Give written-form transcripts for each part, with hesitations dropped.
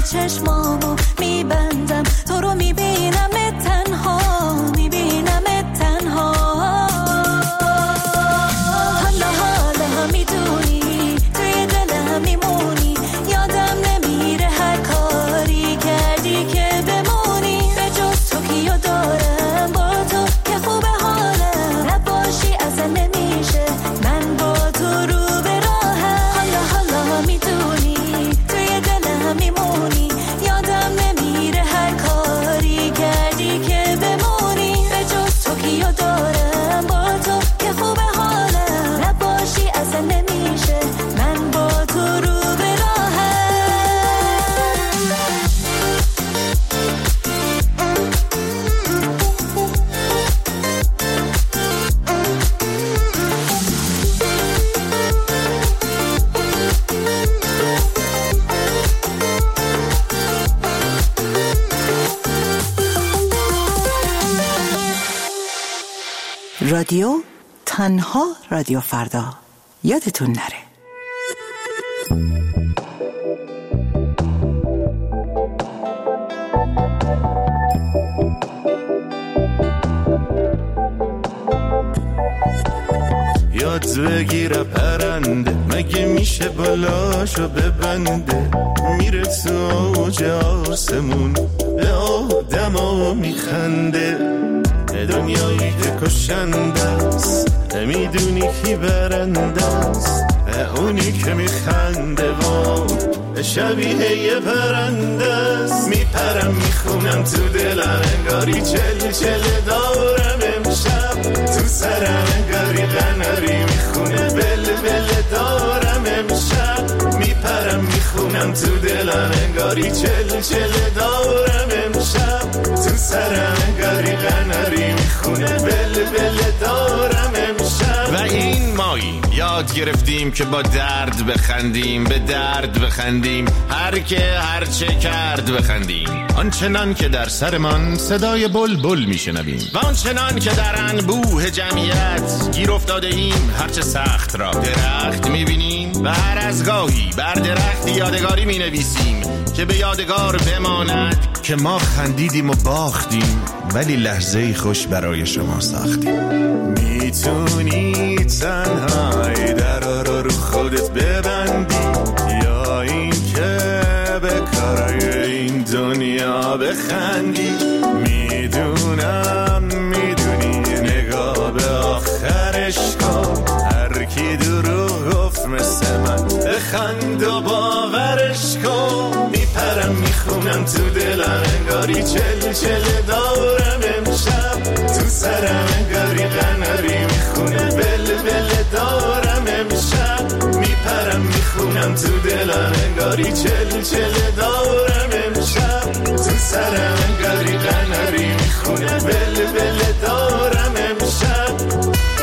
چشمامو میبندم تو رو میبینم تنها میبینم تنها حالا حالا میدونی توی دلم میمونی یادم نمیره هر کاری کردی که بمونی به جز تو کیو دارم با تو که خوبه حالم نباشی اصلا نمیشه من با تو رو به راهم حالا حالا میدونی توی دلم میمونی یادم نمیره هر کاری کردی که بمونی به جز تو کیو دارم با تو که خوبه حالم نباشی اصلا نمیشه من با تو رو به راهم رادیو تنها رادیو فردا یادتون نره. یاد بگیره پرنده مگه میشه بالاشو ببنده میره تو اوج آسمون به آدما میخنده دنیایی که کشنده است نمیدونی کی برنده است اونی که میخنده و شبیه یه پرنده است میپرم میخونم تو دلم انگاری چل چل دارم امشب تو سرم انگاری قناری میخونه بل بل دارم امشب میپرم میخونم تو دلم انگاری چل چل دارم امشب تو سرم انگاری قناری میخونه بل بل دارم امشب. و این مایی یاد گرفتیم که با درد بخندیم به درد بخندیم هر که هر چه کرد بخندیم آنچنان که در سرمان صدای بلبل میشنویم و آنچنان که در انبوه جمعیت گیر افتاده ایم هرچه سخت را درخت میبینیم و هر از گاهی بر درخت یادگاری مینویسیم که به یادگار بماند که ما خندیدیم و باختیم ولی لحظه خوش برای شما ساختیم. میتونی تنهایی درا رو خودت ببندی یا این که به کارای این دنیا بخندی میدونم میدونی نگاه به آخرش کن هر کی دروغ گفت مثل من بخند و باورش کن میپرم میخونم تو دلم انگاری چل چل دارم امشب تو سرم انگاری قناری میخونه بل بل دارم امشب میپرم میخونم تو دلم انگاری چل چل دارم امشب تو سرم انگاری قناری میخونه بل بل دارم امشب.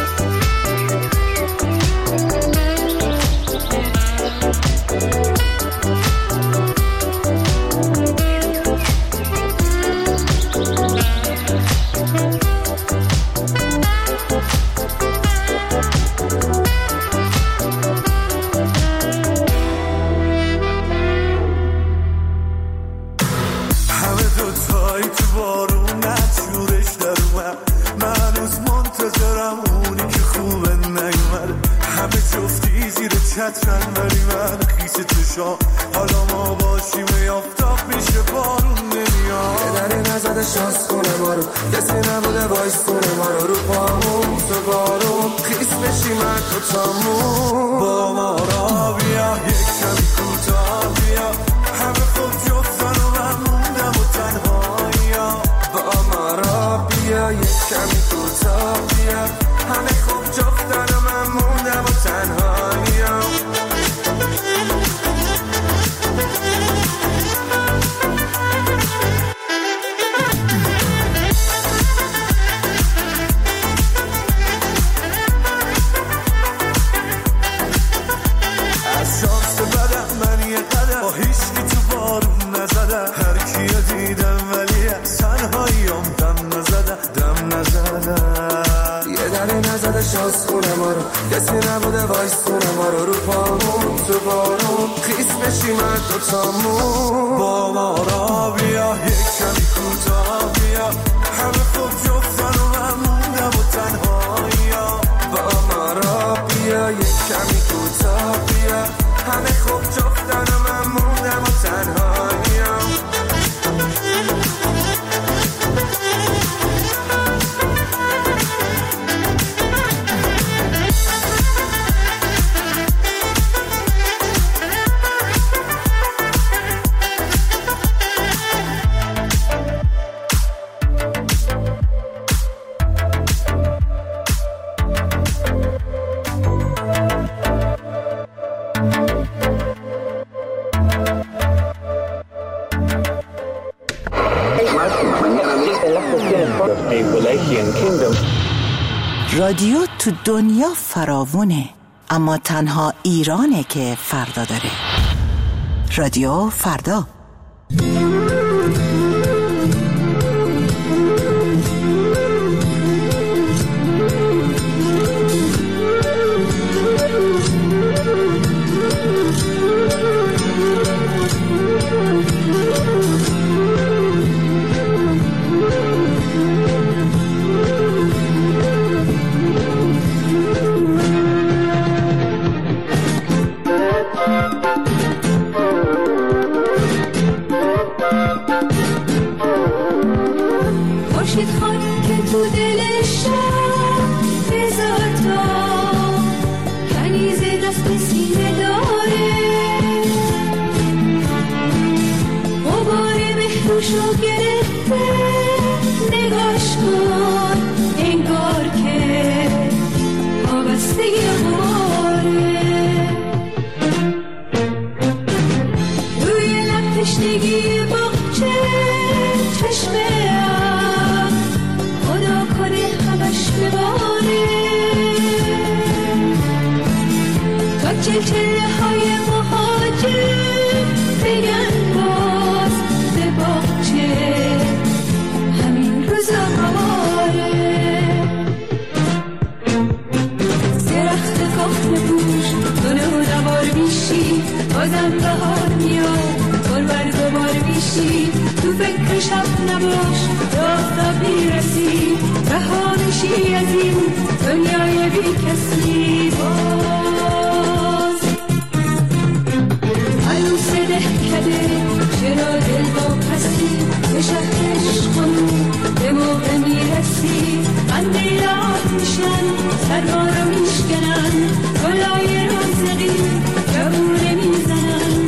چترن ولی من خیس چشام حالا ما باشیم یافتاب میشه بارون نمیاد یه دری نزده شانس کنه ما رو کسی نبوده وایس کنه ما رو پامون تو بارون خیس بشیم من تو تامون با ما را بیا یک کمی کوتاه بیا همه خوب جفتن و من موندم و تنهایی با ما را بیا یک کمی کوتاه بیا همه خوب جفتن و من موندم و تنهایی از شانس بدم من یه قدم با هیچکی تو بارون نزدم هر کیو دیدم ولی از تنهاییام دم نزدم یه دری نزده شانس خونه ما رو کسی نبوده وایس کنه ما رو پامون تو بارون خیس بشیم من دوتامون با رادیو تو دنیا فراوونه، اما تنها ایرانه که فردا داره. رادیو فردا. تو فکر شب نباش راه بیرسی رهانشی از این دنیای بی کسی باز عروس دهکده چرا دل با کسی به شهر عشقمون به موقع میرسی قنده راه میشن سرما رو میشکنن گلای رازقی جوونه میزنن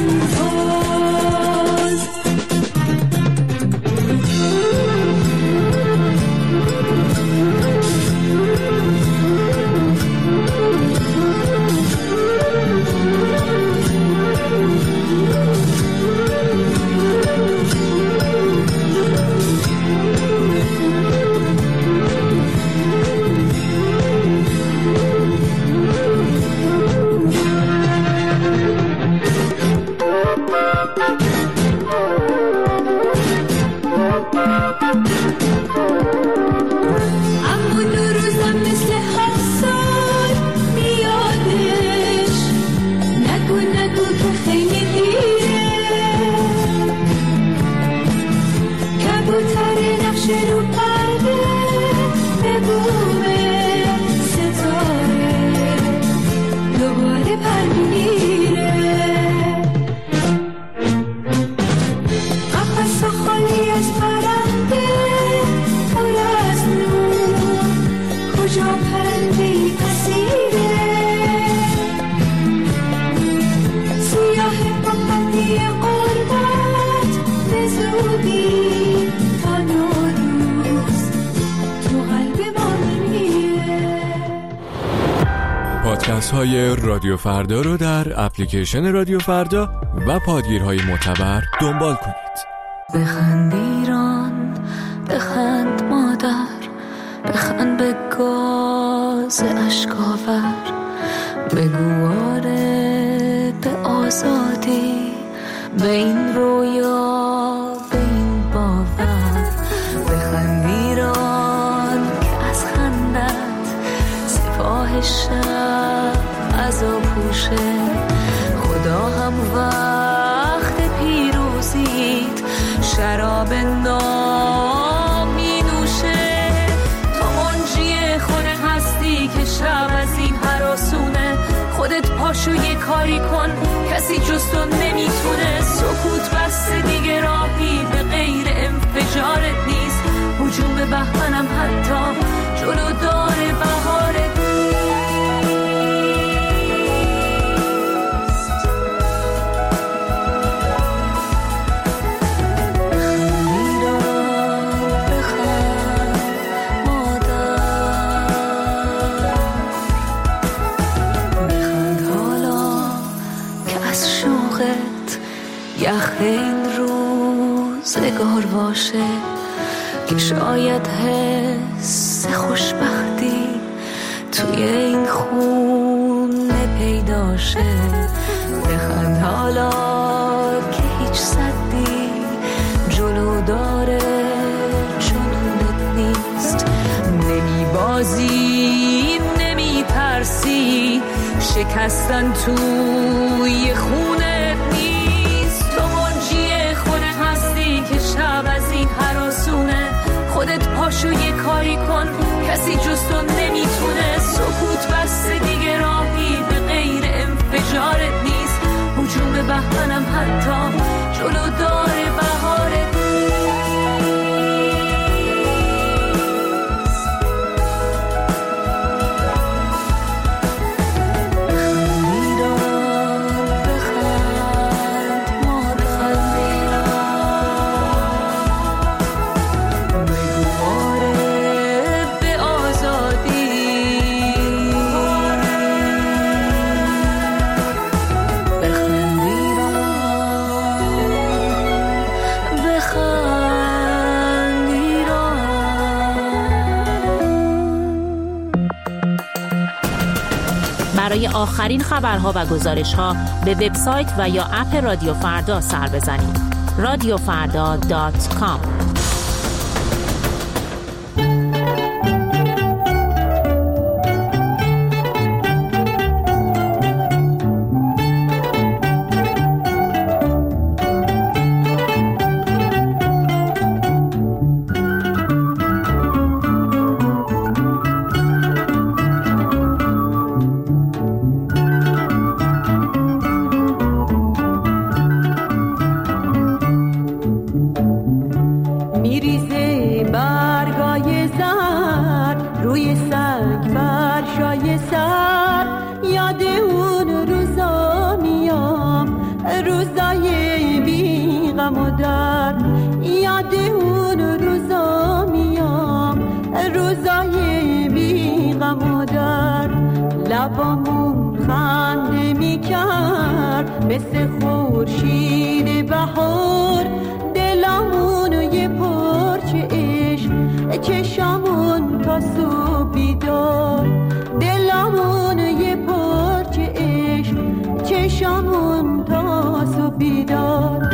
پادکست های رادیو فردا رو در اپلیکیشن رادیو فردا و پادگیرهای معتبر دنبال کنید. بخند ایران، بخند مادر، بخند به گاز اشکاور، بگو آره به آزادی، به این رویا، به این باور. بخند ایران که از خندت سپاه شب عزا پوشه، خدا هم وقت پیروزیت شراب نام می نوشه. تو منجی خود هستی که شب از این هراسونه، خودت پاشو یه کاری کن کسی جز تو نمیتونه. سکوت بسته دیگه راهی به غیر انفجارت نیست، هجوم به بهمنم حتی جلو داره بهارت. یخ این روزگار باشه، که شاید حس خوشبختی توی این خونه پیدا شه. بخند حالا که هیچ صدی جلو داره جنونت نیست. نمی بازی نمی ترسی، شکستن توی خونت نیست. تو منجی خودت هستی که شب از این هراسونه. خودت پاشو یه کاری کن، کسی جز تو نمیتونه. سکوت بسته دیگه راهی به غیر انفجارت نیست. هجوم بهمنم حتی جلو داره بهارت برای آخرین خبرها و گزارش‌ها به وبسایت و یا اپ رادیو فردا سر بزنید. radiofarda.com. لبامون خنده میکرد مثل خورشید بهار. دلمون یه پرچه عشق، چشمون تا صبح بیدار. دلمون یه پرچه عشق، چشمون تا صبح بیدار.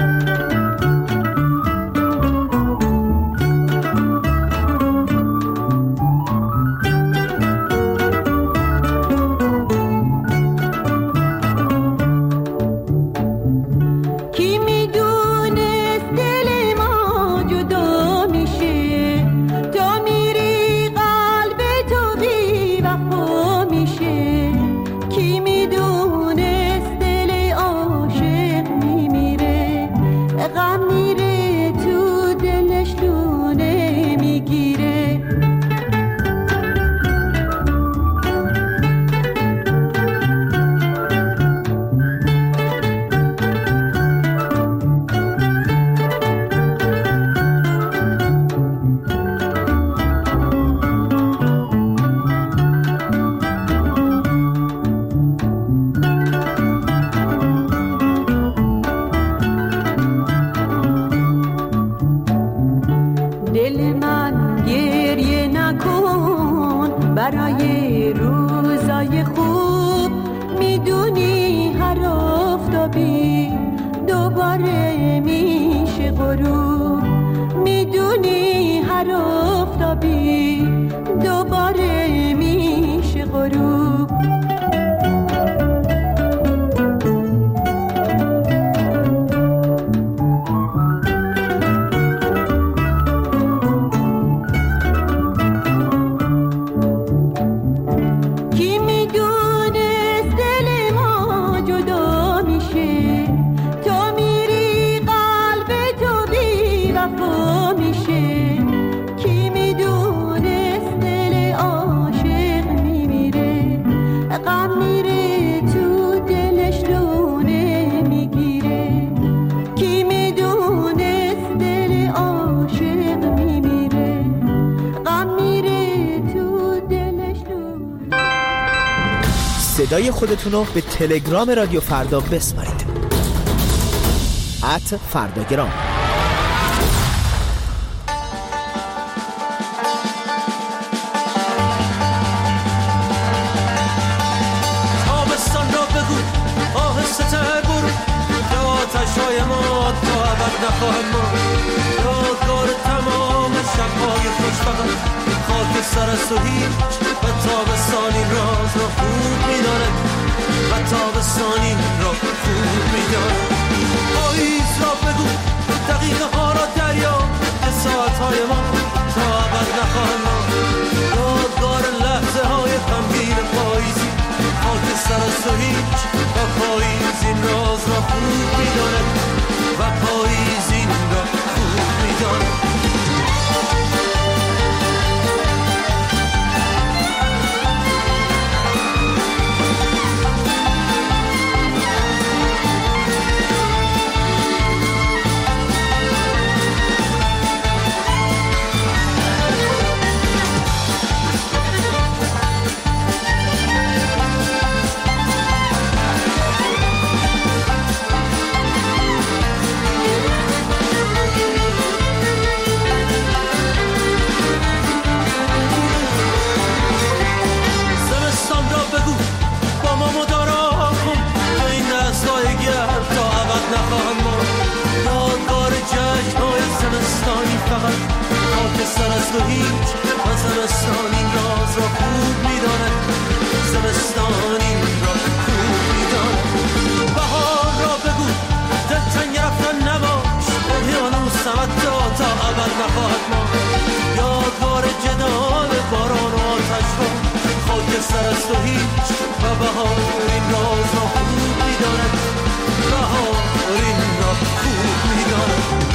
برای روزای خوب میدونی هر آفتابی دوباره میشه غروب. میدونی هر آفتابی دوباره میشه غروب. صدای خودتون رو به تلگرام رادیو فردا بسپارید. @فرداگرام. نخواهد ماند. یادگار تمام شب‌های خوشبخت خاک سر است و هیچ و تابستانی راز را خوب می‌داند و تابستانی را خوب می‌داند. پاییز را بگو دقیقه ها را دریا که ساعت‌های ما تا ابد نخواهند ماند. یادگار لحظه های غمگین پاییزی خاک سر است و هیچ و پاییز این راز را خوب می‌داند و پاییز این را خوب می‌داند. خاک سر است و هیچ و زمستان این راز را خوب می‌داند. زمستان این را خوب می‌داند. بهار را بگو دلتنگ رفتن نباش، اقیانوس تا ابد نخواهد ماند. یادگار جدال باران و آتش را خاک سر است و هیچ و بهار این راز را خوب می‌داند. بهار این را خوب می‌داند.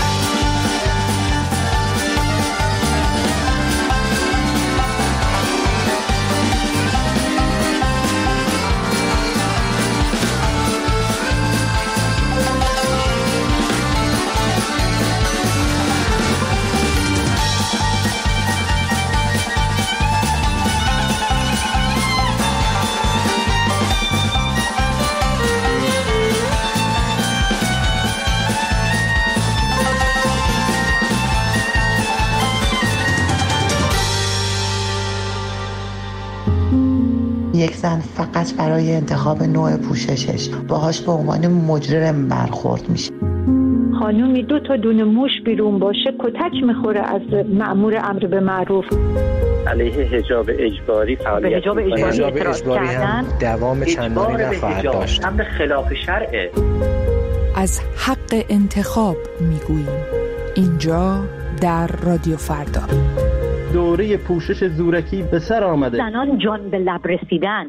یک زن فقط برای انتخاب نوع پوششش باهاش به عنوان مجرم برخورد میشه. خانومی 2 دونه موش بیرون باشه کتک میخوره از مأمور امر به معروف. علیه حجاب اجباری فعالیت حجاب اجباری هم دوام چندانی نخواهد داشت. امر خلاف شرعه. از حق انتخاب میگوییم اینجا در رادیو فردا. دوره پوشش زورکی به سر آمده. زنان جان به لب رسیدن.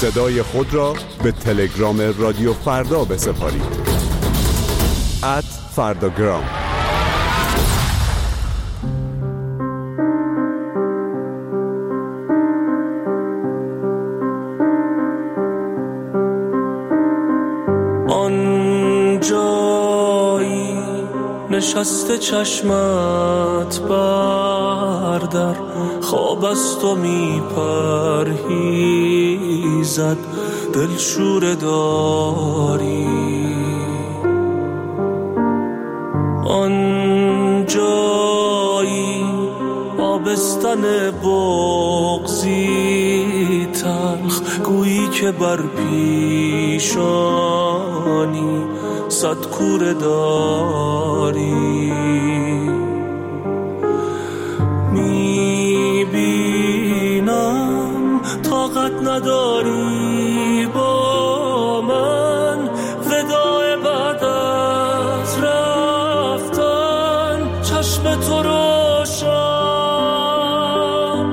صدای خود را به تلگرام رادیو فردا بسپارید. @فرداگرام. آنجایی نشسته چشمت بردر، خواب از تو میپرهیزد، دلشوره داری. آنجایی آبستن بغضی تلخ، گویی که بر پیشانی صد کوره داری. میبینم طاقت نداری با من، وداع بعد از رفتن چشم تو روشن،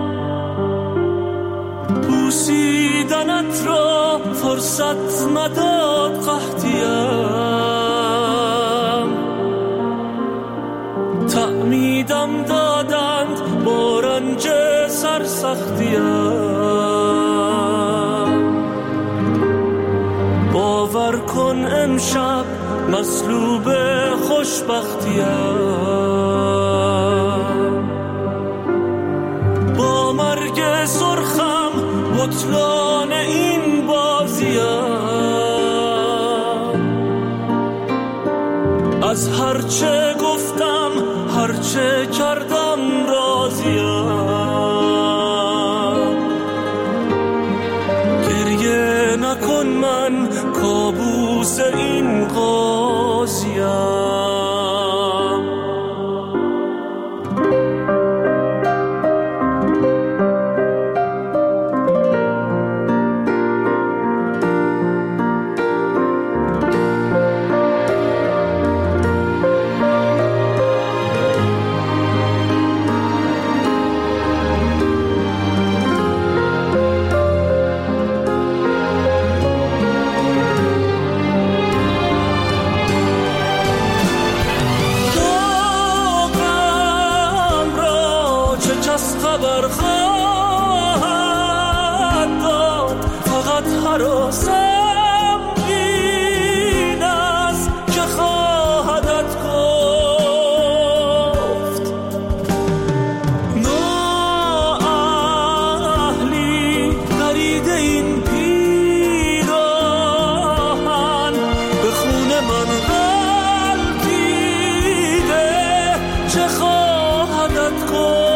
بوسیدنت را فرصت نداد قحطیم، تعمیدم دادند با رنج سرسختیم. باور کن امشب مصلوب خوشبختیم، با مرگ سرخم بطلان این بازیم. از هرچه گفتم هرچه کردم راضیم. گریه نکن من کابوس این قاضیم. خبر خواهد داد، فقط هراسم این است که خواهدت گفت. نااهلی پرید این پیراهن، به خون من غلطیده، چه خواهدت گفت.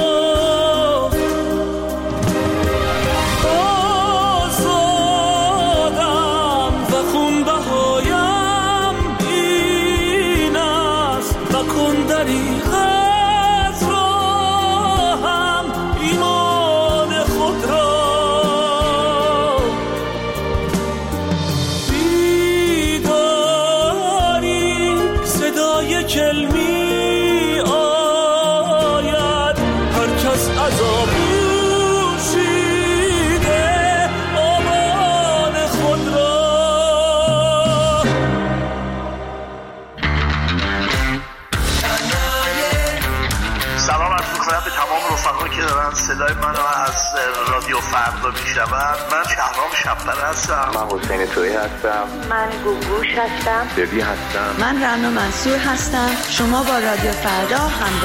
که دارن صدای منو از رادیو فردا میشنون. من شهرام شب‌پر هستم. من حسین تویی هستم. من گوگوش هستم. ببی هستم. من رنا منصور هستم. شما با رادیو فردا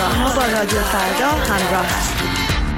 همراه هستید.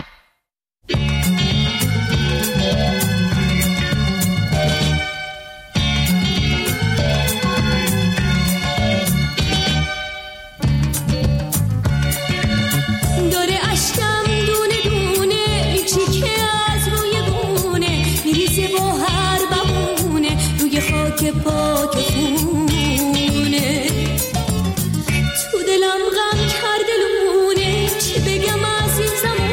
پاک خونه تو دلم غم کرده لونه، چی بگم از این زمان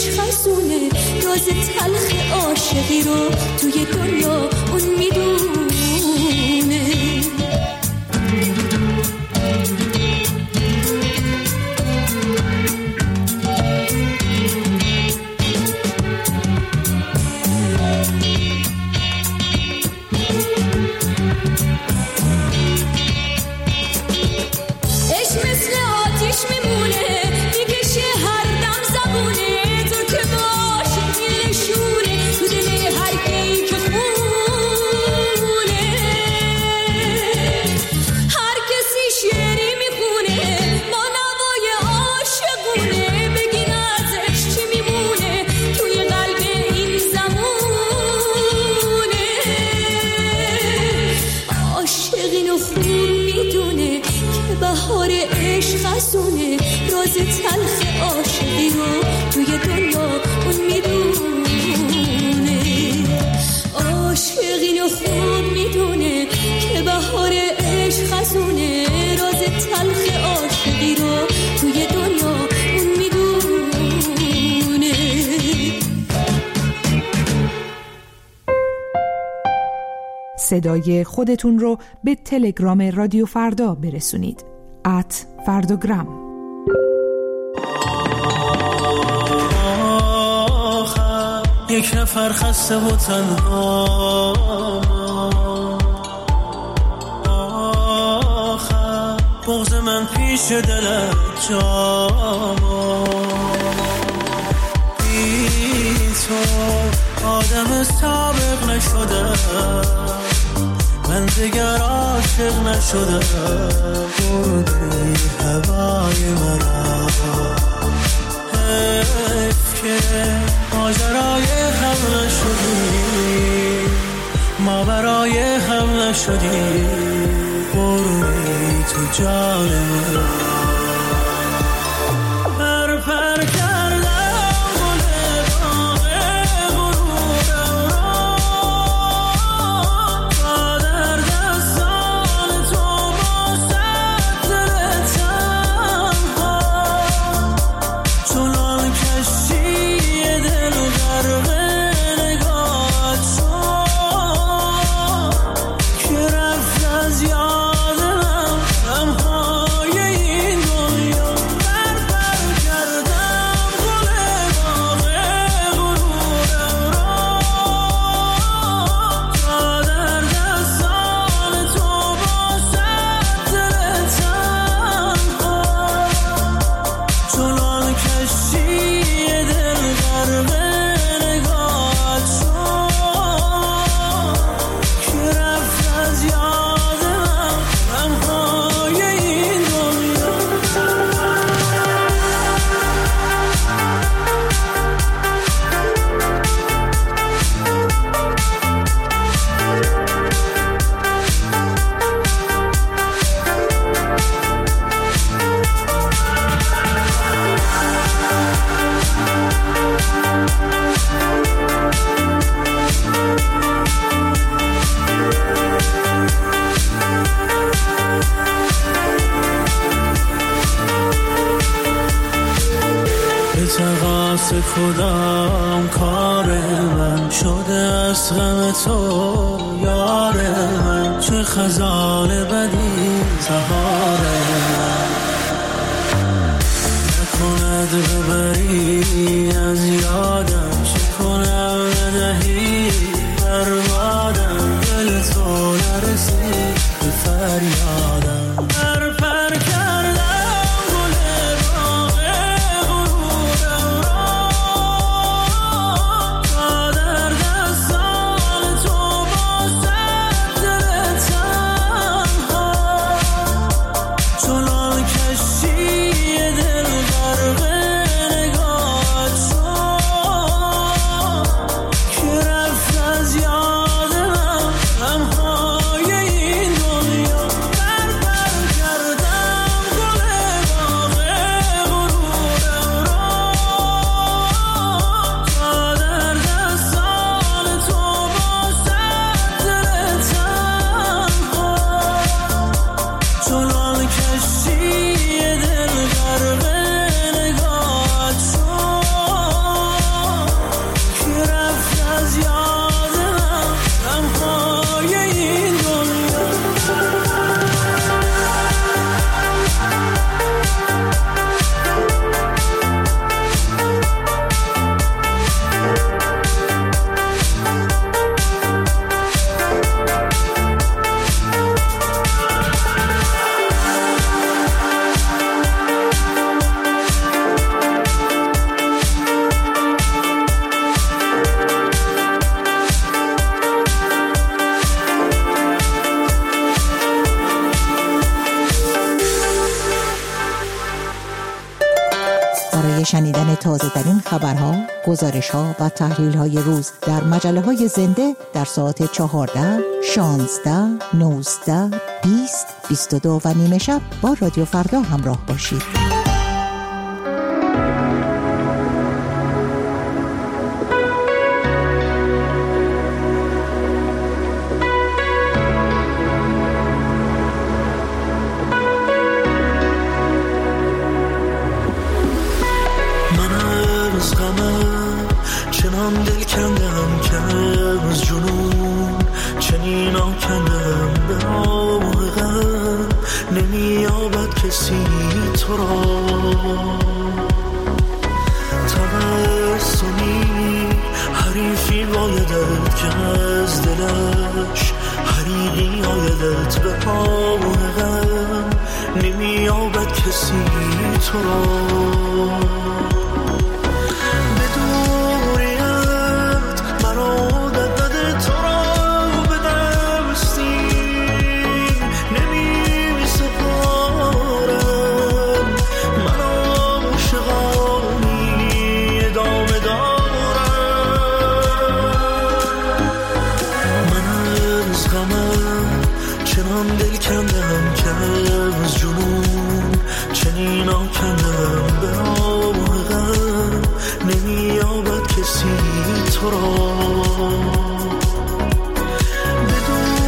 عشق افزونه، راز تلخ عاشقی رو توی دنیا اون میدونه. تلخ عاشقی رو توی دنیا اون میدونه. عاشقین رو خوب میدونه که بهار عشق خزونه، راز تلخ عاشقی رو توی دنیا اون میدونه. صدای خودتون رو به تلگرام رادیو فردا برسونید. @فرداگرام. یک نفر خسته و تنها، آخر بغض من پیش دلت جاما، بی تو آدم سابق نشدم، من دیگر عاشق نشدم، بردی هوای مرا، حیف که ماجرای هم نشدی، ما برای هم نشدی، بروی تو جان من. پر پر کردم گل باغ غرورم را، تا در دستان تو باشد دل تنها، چنان کشتی دل غرق نگاهت شد که رفت از یاد من غمهای این دنیا. پر پر کردم گل باغ غرورم را، تا در دستان تو باشد دل تنها، چنان کشتی دل غرق نگاهت شد که رفت از یاد من غمهای این دنیا. به تقاس کدام کار من شده از غم تو یار من، چه خزان بدی سهار من، نکند ببری از یادم، چه کنم ندهی بربادم، دل تو نرسید به فریادم. پر پر کردم گل باغ غرورم را، تا در دستان تو باشد دل تنها، چنان کشتی دل غرق نگاهت شد که رفت از یاد من غمهای این دنیا. پر تازه ترین خبرها، گزارش‌ها و تحلیل‌های روز در مجله‌های زنده در ساعت 14، 16، 19، 20، 22 و نیمه شب با رادیو فردا همراه باشید. چنان دل کندم که از جنون چنین آکندم به راه غم نمیابد کسی تو را تبسمی حریفی بایدت که از دلش حریقی آیدت به راه غم نمیابد کسی تو را تو را به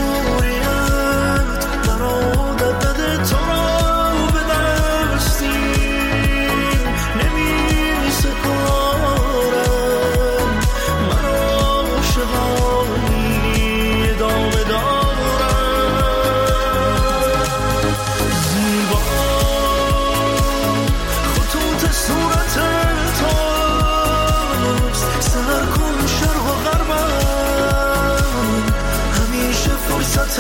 دوریت برادت دده تو را به دستیم نمی سپارم من عاشقانی ادامه دارم زیبا خطوط صورت تو سر کن شرق و غربم همیشه فرصت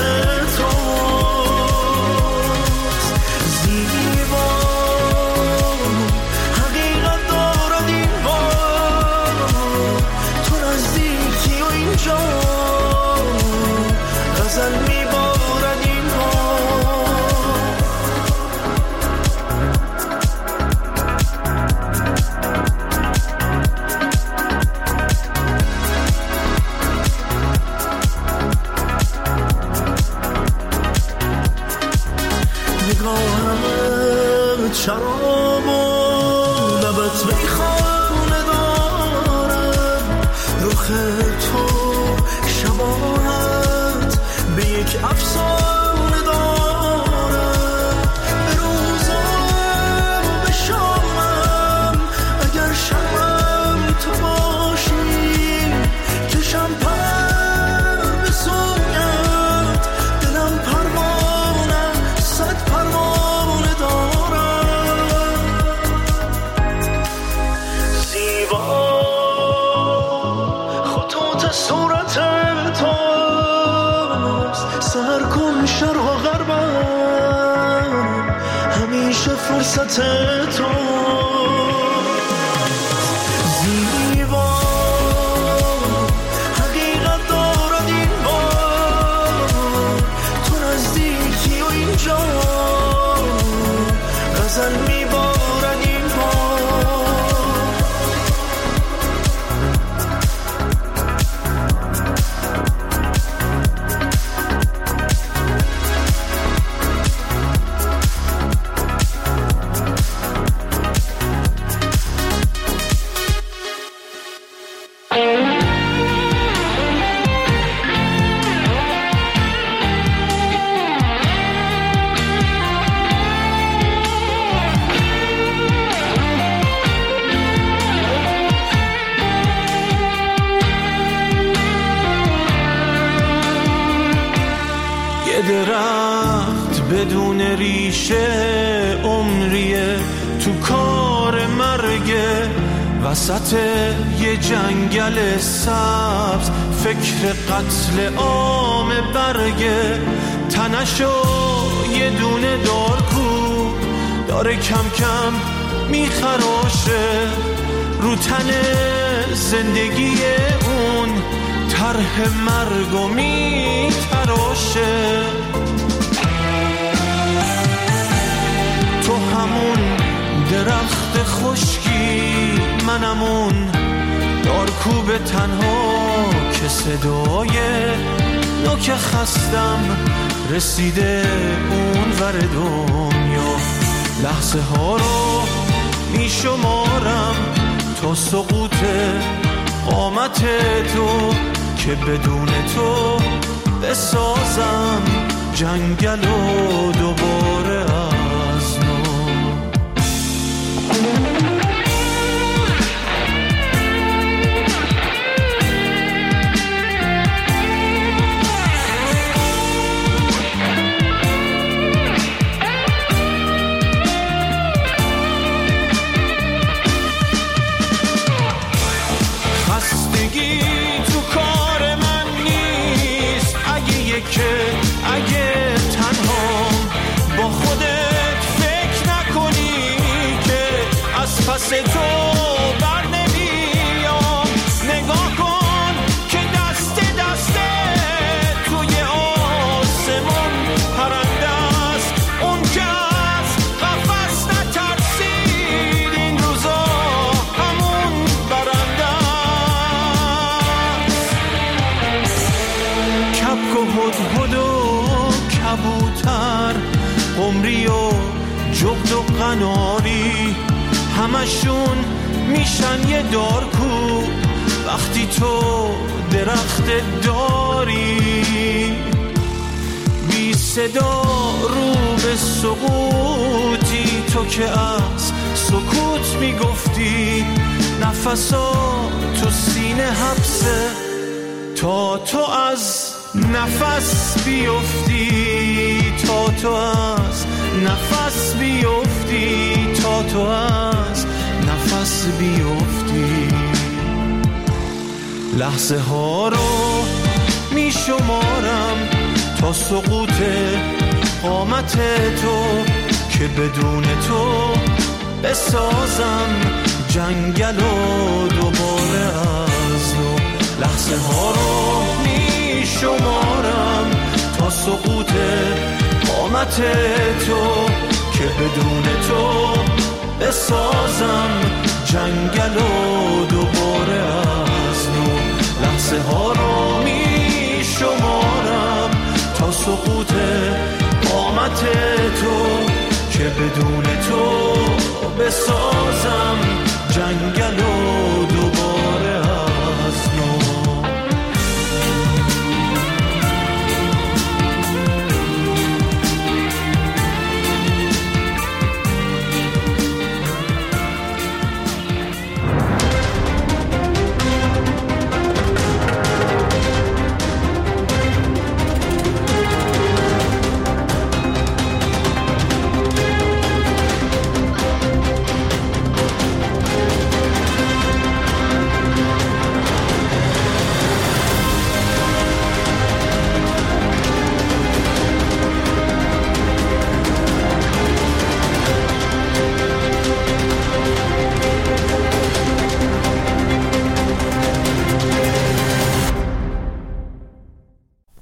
توست زیبا حقیقت دارد این بار تو نزدیکی و اینجا غزل میبارد این شراب و لبت میخانه دارم رخ تو شباهت به یک افسانه دارم به روزم و به شامم اگر شبم تو باشی کشم پر به سویت دلم پروانه صد پروانه دارم صورت توست سر کن شرق و غربم همیشه فرصت تو زیبا حقیقت دارد این بار تو نزدیکی و اینجا غزل میبارد این بار درخت بدون ریشه عمریه تو کار مرگه وسط یه جنگل سبز فکر قتل عام برگه تنشو یه دونه دارکو داره کم کم میخراشه رو تن زندگی اون طرح مرگو میتراشه تو همون درخت خشکی منم اون دارکوب تنها که صدای نوک خستم رسیده اون ور دنیا. لحظه ها رو می شمارم تا سقوط قامت تو که بدون تو بسازم جنگل و دوباره از نو. خستگی تو کار من نیست اگه تنهام با خودت فکر نکنی که از پس تو بر نمیام. نگاه کن که دست توی آسمون پرنده است، اون که از قفس نترسید این روزا همون برنده است. کبک و هدهد و کبوتر، قمری و جغد و قناری، همشون میشن یه دارکوب وقتی تو درخت داری. بی صدا رو به سقوطی، تو که از سکوت میگفتی نفسا تو سینه حبسه تا تو از نفس بیفتی، تا تو از نفس بیفتی، تا تو از نفس بیفتی. لحظه ها رو می شمارم تا سقوط قامت تو که بدون تو بسازم جنگل و دوباره از نو. لحظه ها رو می شمارم تا سقوط قامت تو که بدون تو بسازم جنگل و دوباره از نو. لحظه ها رو می شمارم تا سقوط قامت تو که بدون تو بسازم جنگل